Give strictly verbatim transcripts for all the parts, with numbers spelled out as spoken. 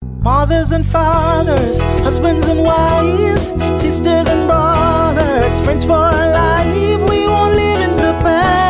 Mothers and fathers, husbands and wives, sisters and brothers, friends for life. We won't live in the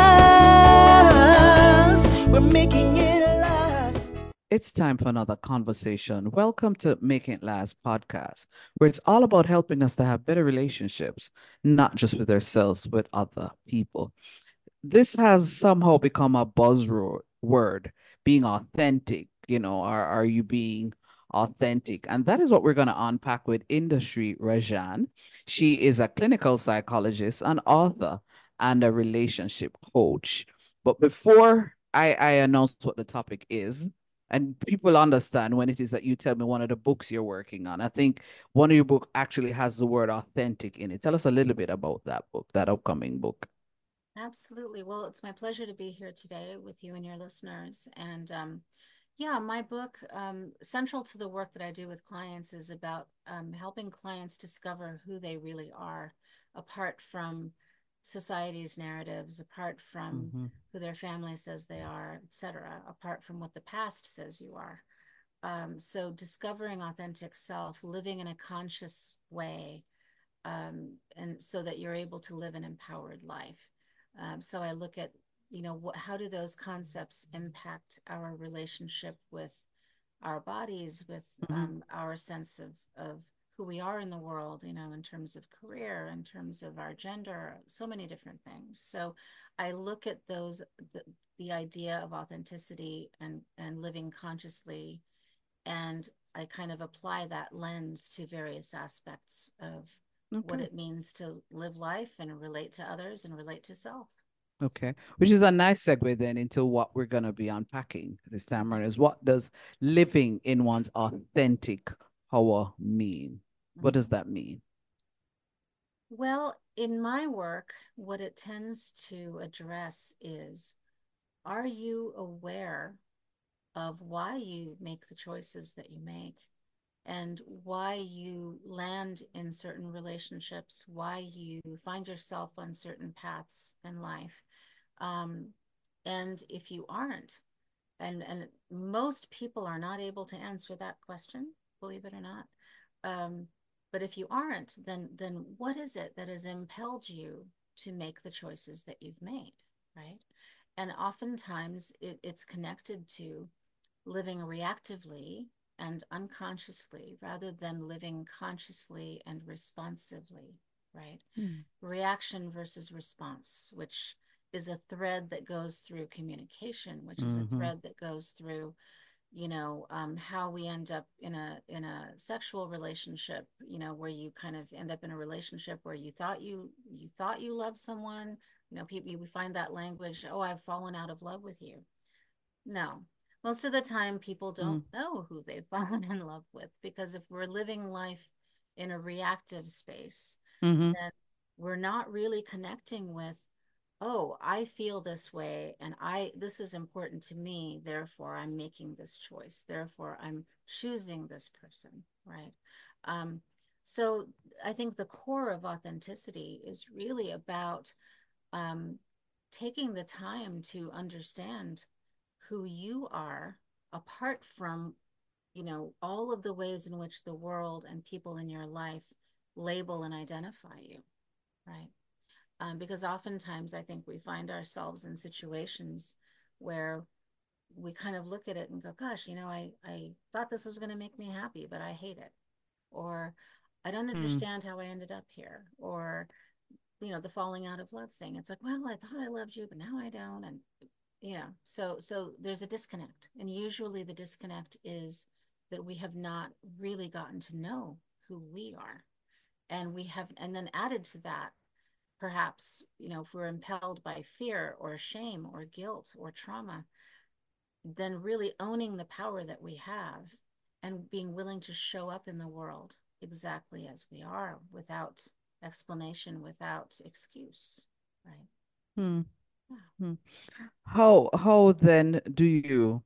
past. We're making it last. It's time for another conversation. Welcome to Making It Last podcast, where it's all about helping us to have better relationships, not just with ourselves, with other people. This has somehow become a buzzword word, being authentic. You know, are, are you being authentic? And that is what we're going to unpack with Industry Rajan. She is a clinical psychologist, an author, and a relationship coach. But before I, I announce what the topic is, and people understand when it is that you tell me one of the books you're working on. I think one of your book actually has the word authentic in it. Tell us a little bit about that book, that upcoming book. Absolutely. Well, it's my pleasure to be here today with you and your listeners. And um, yeah, my book, um, central to the work that I do with clients, is about um, helping clients discover who they really are, apart from society's narratives, apart from Hmm. who their family says they are, et cetera, apart from what the past says you are. Um, so, discovering authentic self, living in a conscious way, um, and so that you're able to live an empowered life. Um, so I look at, you know, what, how do those concepts impact our relationship with our bodies, with Hmm. um, our sense of, of who we are in the world, you know, in terms of career, in terms of our gender, so many different things. So I look at those, the, the idea of authenticity and, and living consciously, and I kind of apply that lens to various aspects of what Okay. it means to live life and relate to others and relate to self. Okay. Which is a nice segue then into what we're going to be unpacking this time around is what does living in one's authentic power mean? What does Mm-hmm. that mean? Well, in my work, what it tends to address is, are you aware of why you make the choices that you make and why you land in certain relationships, why you find yourself on certain paths in life? Um, and if you aren't, and and most people are not able to answer that question, believe it or not. Um, but if you aren't, then then what is it that has impelled you to make the choices that you've made, right? And oftentimes it, it's connected to living reactively and unconsciously rather than living consciously and responsively, right? Hmm. Reaction versus response, which is a thread that goes through communication, which is a Mm-hmm. thread that goes through, you know, um, how we end up in a in a sexual relationship, you know, where you kind of end up in a relationship where you thought you you thought you loved someone. You know, people, we find that language, oh, I've fallen out of love with you. No, most of the time people don't know who they've fallen in love with, because if we're living life in a reactive space, Mm-hmm. then we're not really connecting with, oh, I feel this way and I this is important to me, therefore I'm making this choice, therefore I'm choosing this person, right? Um, so I think the core of authenticity is really about um, taking the time to understand who you are, apart from, you know, all of the ways in which the world and people in your life label and identify you, right? Um, because oftentimes I think we find ourselves in situations where we kind of look at it and go, gosh, you know, I, I thought this was going to make me happy, but I hate it. Or I don't Mm-hmm. understand how I ended up here. Or, you know, the falling out of love thing. It's like, well, I thought I loved you, but now I don't. And, you know, so, so there's a disconnect. And usually the disconnect is that we have not really gotten to know who we are. And we have, and then added to that, perhaps, you know, if we're impelled by fear or shame or guilt or trauma, then really owning the power that we have and being willing to show up in the world exactly as we are, without explanation, without excuse, right? Yeah. Mm-hmm. How how then do you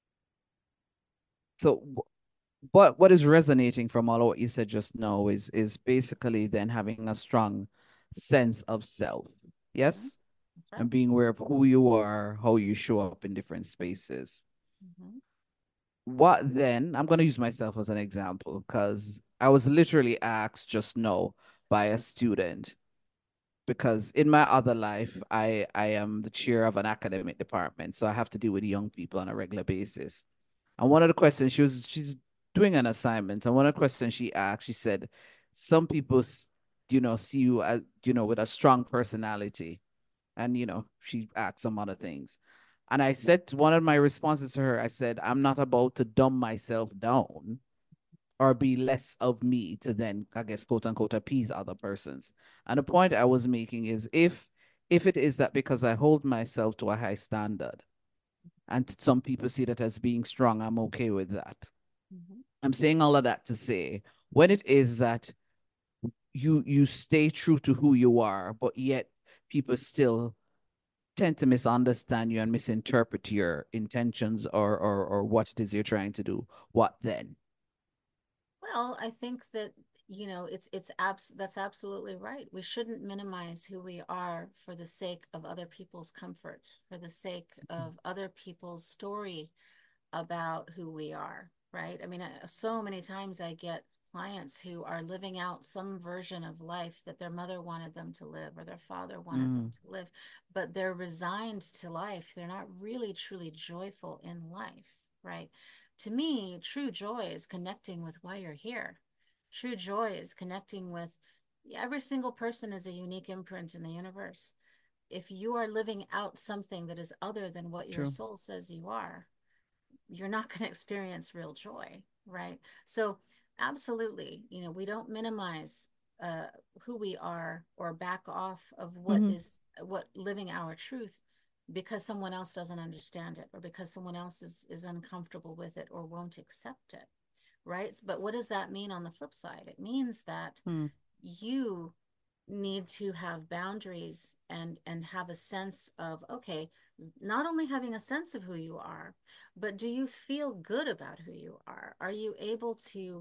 so wh- what what is resonating from all of what you said just now is is basically then having a strong sense of self. Mm-hmm. Yes? That's right. And being aware of who you are, how you show up in different spaces. Mm-hmm. what then? I'm going to use myself as an example because I was literally asked just now by a student because in my other life, I I am the chair of an academic department, so I have to deal with young people on a regular basis. And one of the questions she was she's doing an assignment, and one of the questions she asked, she said, "Some people, s- you know, see you as you know with a strong personality," and you know she asked some other things. And I said one of my responses to her, I said, "I'm not about to dumb myself down or be less of me to then, I guess, quote unquote, appease other persons." And the point I was making is if if it is that because I hold myself to a high standard and some people see that as being strong, I'm okay with that. Mhm. I'm saying all of that to say when it is that you you stay true to who you are, but yet people still tend to misunderstand you and misinterpret your intentions or or or what it is you're trying to do. What then? Well, I think that, you know, it's it's abs that's absolutely right. We shouldn't minimize who we are for the sake of other people's comfort, for the sake of other people's story about who we are, right? I mean, I, so many times I get clients who are living out some version of life that their mother wanted them to live or their father wanted them Mm, to live, but they're resigned to life. They're not really truly joyful in life, right? To me, true joy is connecting with why you're here. True joy is connecting with every single person is a unique imprint in the universe. If you are living out something that is other than what your true. soul says you are, you're not going to experience real joy, right? So, absolutely, you know, we don't minimize uh, who we are or back off of what Hmm. is what living our truth because someone else doesn't understand it or because someone else is is uncomfortable with it or won't accept it, right? But what does that mean on the flip side? It means that Mm, you need to have boundaries and and have a sense of, okay, not only having a sense of who you are, but do you feel good about who you are? Are you able to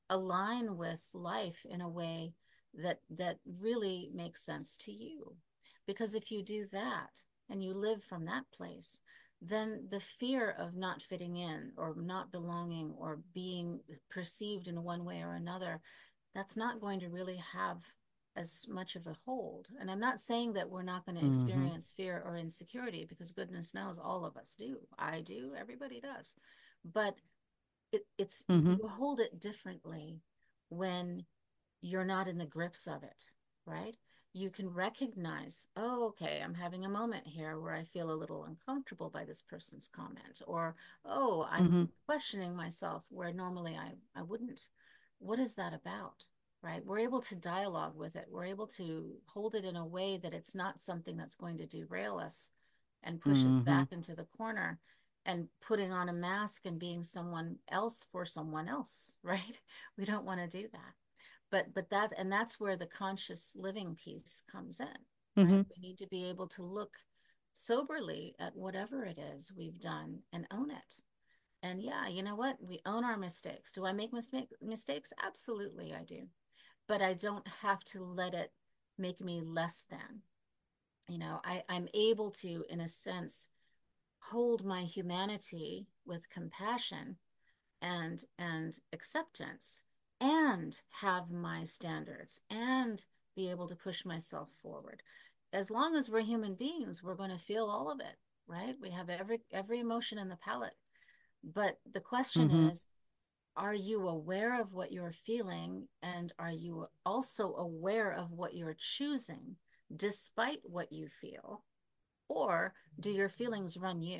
align with life in a way that that really makes sense to you? Because if you do that and you live from that place, then the fear of not fitting in or not belonging or being perceived in one way or another, that's not going to really have as much of a hold. And I'm not saying that we're not going to hmm. experience fear or insecurity, because goodness knows all of us do. I do, everybody does. But it, it's Hmm. you hold it differently when you're not in the grips of it, right? You can recognize, oh, okay, I'm having a moment here where I feel a little uncomfortable by this person's comment, or oh, I'm Hmm. questioning myself where normally I, I wouldn't. What is that about? Right? We're able to dialogue with it. We're able to hold it in a way that it's not something that's going to derail us and push us Hmm. back into the corner and putting on a mask and being someone else for someone else, right? We don't want to do that. But but that and that's where the conscious living piece comes in, right? Hmm. We need to be able to look soberly at whatever it is we've done and own it. And yeah, you know what? We own our mistakes. Do I make mis- mistakes? Absolutely, I do. But I don't have to let it make me less than. You know, I, I'm able to, in a sense, hold my humanity with compassion and and acceptance and have my standards and be able to push myself forward. As long as we're human beings, we're going to feel all of it, right? We have every every emotion in the palette. But the question Hmm. is, are you aware of what you're feeling, and are you also aware of what you're choosing despite what you feel? Or do your feelings run you?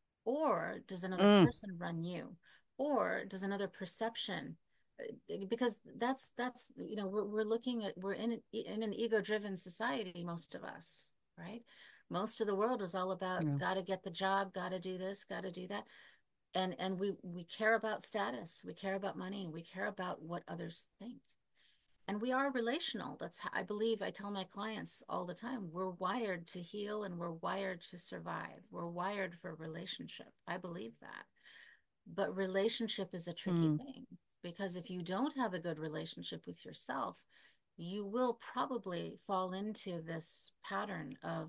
Or does another Mm. person run you? Or does another perception? uh, Because that's that's you know we're we're looking at we're in in an ego-driven society, most of us, right? Most of the world is all about Yeah. got to get the job, got to do this, got to do that, and and we we care about status, we care about money, we care about what others think, and we are relational. That's how I believe. I tell my clients all the time, we're wired to heal and we're wired to survive. We're wired for relationship. I believe that. But relationship is a tricky Mm. thing, because if you don't have a good relationship with yourself, you will probably fall into this pattern of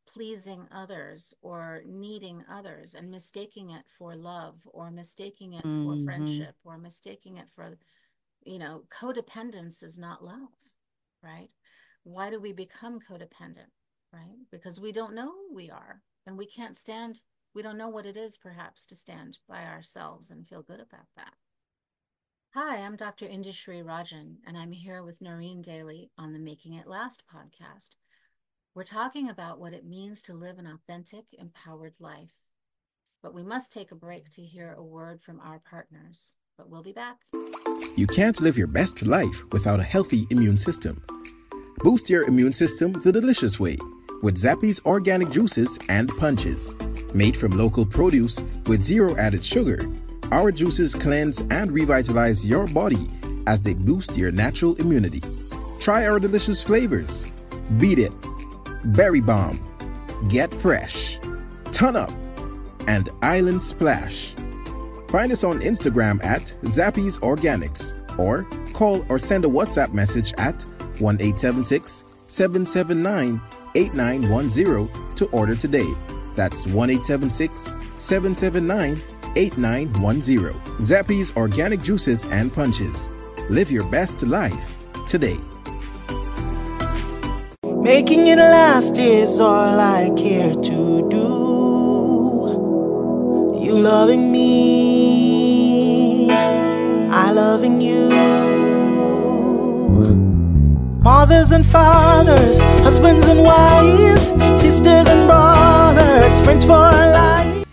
pleasing others or needing others and mistaking it for love or mistaking it for Mm-hmm. friendship or mistaking it for, you know, codependence is not love, right? Why do we become codependent, right? Because we don't know who we are and we can't stand, we don't know what it is perhaps to stand by ourselves and feel good about that. Hi, I'm Doctor Industry Rajan, and I'm here with Noreen Daly on the Making It Last podcast. We're talking about what it means to live an authentic, empowered life. But we must take a break to hear a word from our partners. But we'll be back. You can't live your best life without a healthy immune system. Boost your immune system the delicious way with Zappy's organic juices and punches. Made from local produce with zero added sugar, our juices cleanse and revitalize your body as they boost your natural immunity. Try our delicious flavors. Beat It, Berry Bomb, Get Fresh, Ton Up, and Island Splash. Find us on Instagram at Zappy's Organics or call or send a WhatsApp message at one eight seven six, seven seven nine, eight nine one zero to order today. That's one eight seven six, seven seven nine, eight nine one zero. Zappy's Organic Juices and Punches. Live your best life today. Making it last is all I care to do. You loving me, I loving you. Mothers and fathers, husbands and wives, sisters and brothers, friends for life.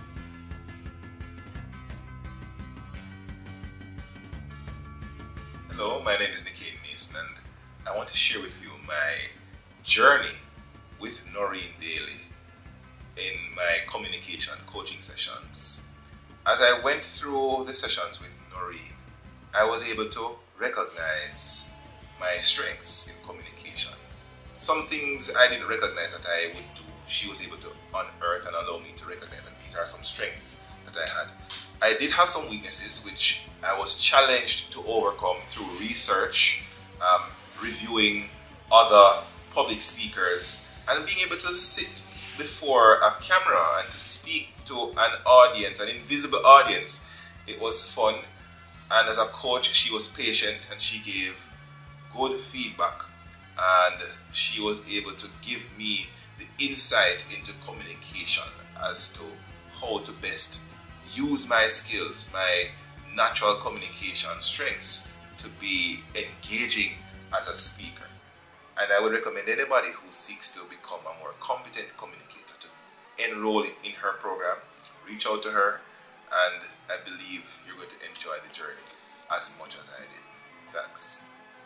Hello, my name is Nicky Mason, and I want to share with you my journey with Noreen Daly in my communication coaching sessions. As I went through the sessions with Noreen, I was able to recognize my strengths in communication. Some things I didn't recognize that I would do, she was able to unearth and allow me to recognize that these are some strengths that I had. I did have some weaknesses which I was challenged to overcome through research, um, reviewing other public speakers, and being able to sit before a camera and to speak to an audience, an invisible audience. It was fun, and as a coach, she was patient and she gave good feedback, and she was able to give me the insight into communication as to how to best use my skills, my natural communication strengths to be engaging as a speaker. And I would recommend anybody who seeks to become a more competent communicator to enroll in, in her program. Reach out to her, and I believe you're going to enjoy the journey as much as I did. Thanks.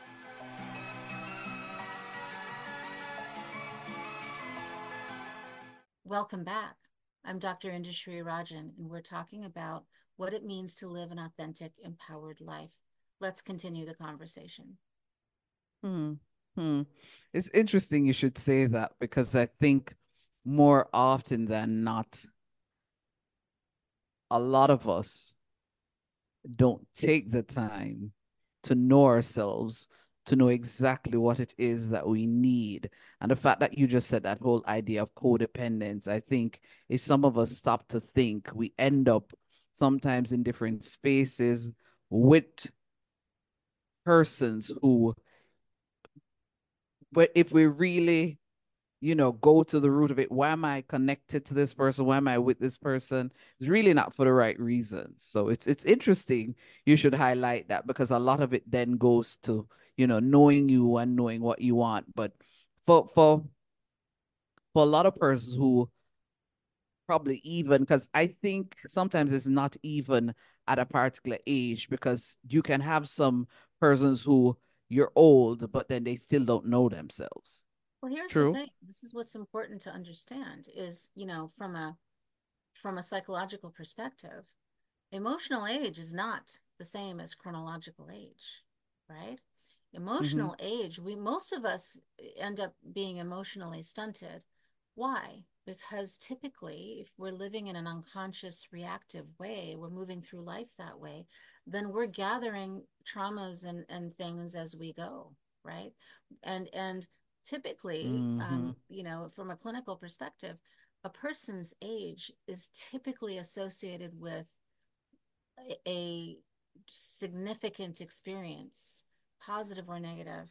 Welcome back. I'm Doctor Industry Rajan, and we're talking about what it means to live an authentic, empowered life. Let's continue the conversation. Hmm. Hmm. It's interesting you should say that because I think more often than not, a lot of us don't take the time to know ourselves, to know exactly what it is that we need. And the fact that you just said that whole idea of codependence, I think if some of us stop to think, we end up sometimes in different spaces with persons who, but if we really, you know, go to the root of it, why am I connected to this person? Why am I with this person? It's really not for the right reasons. So it's it's interesting. You should highlight that because a lot of it then goes to, you know, knowing you and knowing what you want. But for for for a lot of persons who probably even, because I think sometimes it's not even at a particular age, because you can have some persons who you're old, but then they still don't know themselves. Well, here's the True. thing. This is what's important to understand is, you know, from a from a psychological perspective, emotional age is not the same as chronological age, right? Mm-hmm. Emotional age, we most of us end up being emotionally stunted. Why? Because typically, if we're living in an unconscious, reactive way, we're moving through life that way, then we're gathering traumas and, and things as we go, right? And and Typically, Mm-hmm. um, you know, from a clinical perspective, a person's age is typically associated with a, a significant experience, positive or negative,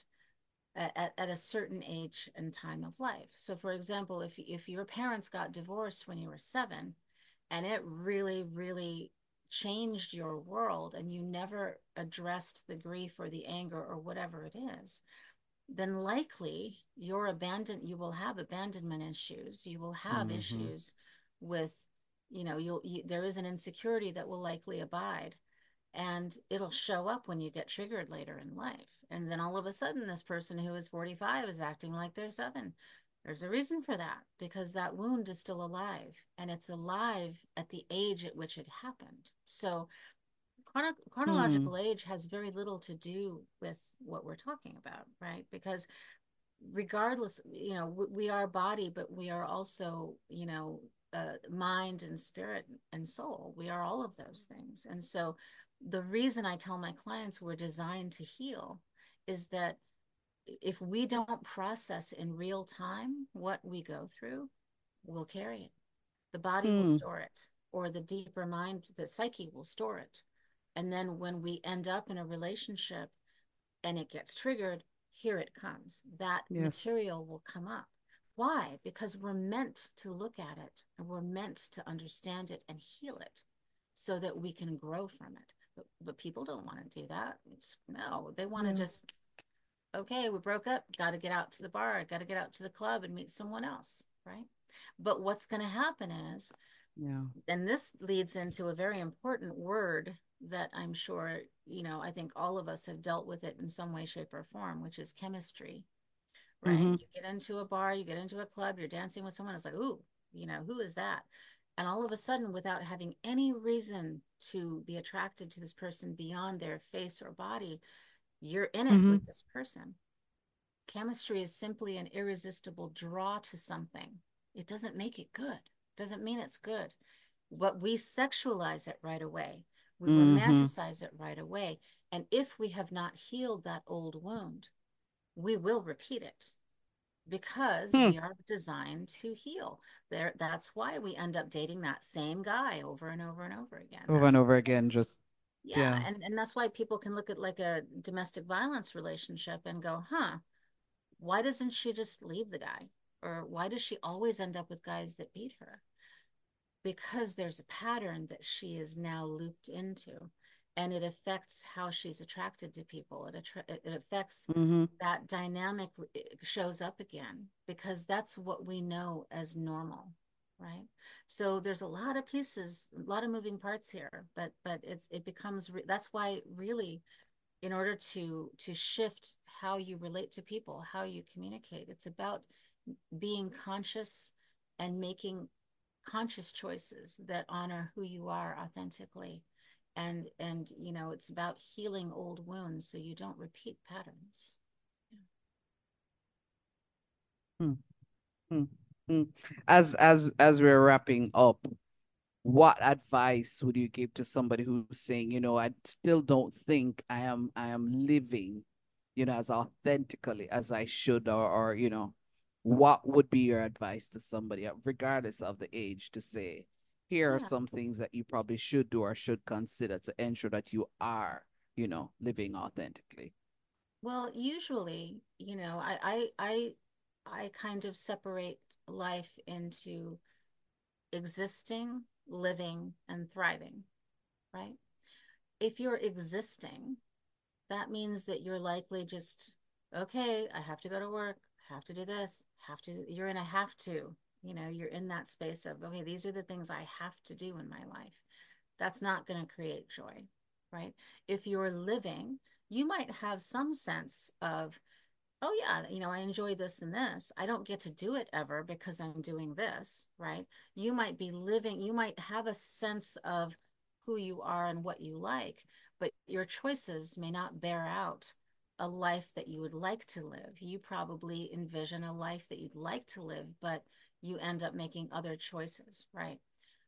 at, at a certain age and time of life. So, for example, if if your parents got divorced when you were seven, and it really, really changed your world, and you never addressed the grief or the anger or whatever it is, then likely your abandon you will have abandonment issues. You will have Mm-hmm. issues with, you know, you'll you, there is an insecurity that will likely abide, and it'll show up when you get triggered later in life. And then all of a sudden, this person who is forty-five is acting like they're seven. There's a reason for that, because that wound is still alive, and it's alive at the age at which it happened. So chrono- Hmm. chronological age has very little to do with what we're talking about, right? Because regardless, you know, we are body, but we are also, you know, uh, mind and spirit and soul. We are all of those things. And so the reason I tell my clients we're designed to heal is that if we don't process in real time what we go through, we'll carry it. The body will Hmm. store it, or the deeper mind, the psyche will store it. And then when we end up in a relationship and it gets triggered, here it comes. That Yes. material will come up. Why? Because we're meant to look at it, and we're meant to understand it and heal it so that we can grow from it. But, but people don't want to do that. No, they want to Yeah. just, okay, we broke up, got to get out to the bar, got to get out to the club and meet someone else, right? But what's going to happen is, Yeah. and this leads into a very important word that I'm sure, you know, I think all of us have dealt with it in some way, shape, or form, which is chemistry, right? Mm-hmm. You get into a bar, you get into a club, you're dancing with someone, it's like, ooh, you know, who is that? And all of a sudden, without having any reason to be attracted to this person beyond their face or body, you're in it Mm-hmm. with this person. Chemistry is simply an irresistible draw to something. It doesn't make it good. It doesn't mean it's good. But we sexualize it right away. We Mm-hmm. romanticize it right away. And if we have not healed that old wound, we will repeat it because Hmm. we are designed to heal. There, that's why we end up dating that same guy over and over and over again. Over and That's over again, just yeah, yeah. and, and that's why people can look at like a domestic violence relationship and go, huh, why doesn't she just leave the guy? Or why does she always end up with guys that beat her? Because there's a pattern that she is now looped into, and it affects how she's attracted to people. It, attra- it affects Mm-hmm. that dynamic shows up again because that's what we know as normal, right? So there's a lot of pieces, a lot of moving parts here, but but it's it becomes re- that's why really, in order to to shift how you relate to people, how you communicate, it's about being conscious and making conscious choices that honor who you are authentically. And and you know, it's about healing old wounds so you don't repeat patterns. Hmm. Hmm. Hmm. As as as we're wrapping up, what advice would you give to somebody who's saying, you know, I still don't think I am I am living, you know, as authentically as I should, or or you know, what would be your advice to somebody, uh, regardless of the age, to say, here are Yeah, some things that you probably should do or should consider to ensure that you are, you know, living authentically. well, usually, you know, i i i, I kind of separate life into existing, living, and thriving, right? If you're existing, that means that you're likely just, okay, I have to go to work, have to do this, have to, you're in a have to, you know, you're in that space of, okay, these are the things I have to do in my life. That's not going to create joy, right? If you're living, you might have some sense of, oh yeah, you know, I enjoy this and this. I don't get to do it ever because I'm doing this, right? You might be living, you might have a sense of who you are and what you like, but your choices may not bear out a life that you would like to live. You probably envision a life that you'd like to live, but you end up making other choices, right?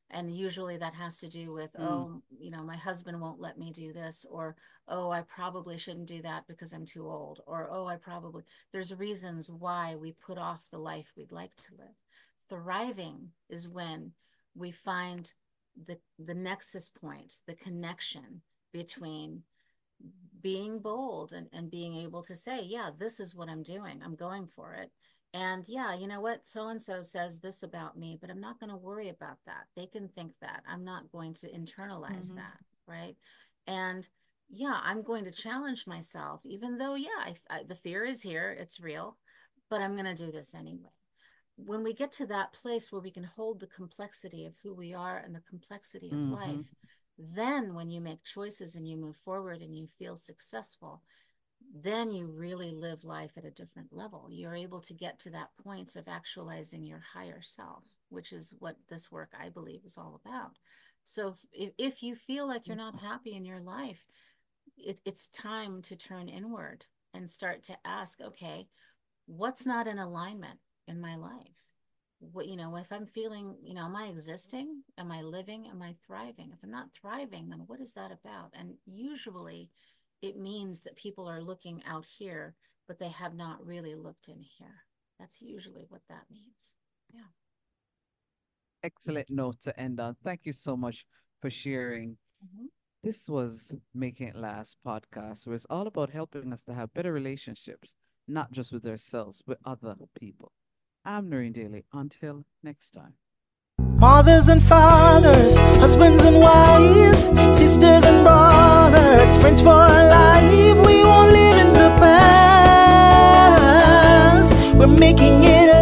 And usually that has to do with, Mm. oh, you know, my husband won't let me do this, or, oh, I probably shouldn't do that because I'm too old, or, oh, I probably, there's reasons why we put off the life we'd like to live. Thriving is when we find the, the nexus point, the connection between being bold and, and being able to say, yeah, this is what I'm doing. I'm going for it. And yeah, you know what? So and so says this about me, but I'm not going to worry about that. They can think that. I'm not going to internalize Mhm. that. Right. And yeah, I'm going to challenge myself, even though, yeah, I, I, the fear is here, it's real, but I'm going to do this anyway. When we get to that place where we can hold the complexity of who we are and the complexity of Mhm. life, then when you make choices and you move forward and you feel successful, then you really live life at a different level. You're able to get to that point of actualizing your higher self, which is what this work, I believe, is all about. So if, if you feel like you're not happy in your life, it, it's time to turn inward and start to ask, okay, what's not in alignment in my life? What, you know, if I'm feeling, you know, am I existing? Am I living? Am I thriving? If I'm not thriving, then what is that about? And usually it means that people are looking out here, but they have not really looked in here. That's usually what that means. Yeah. Excellent note to end on. Thank you so much for sharing. Mhm. This was Making It Last podcast, where it's all about helping us to have better relationships, not just with ourselves, with other people. I'm Noreen Daly. Until next time. Mothers and fathers, husbands and wives, sisters and brothers, friends for life. We won't live in the past. We're making it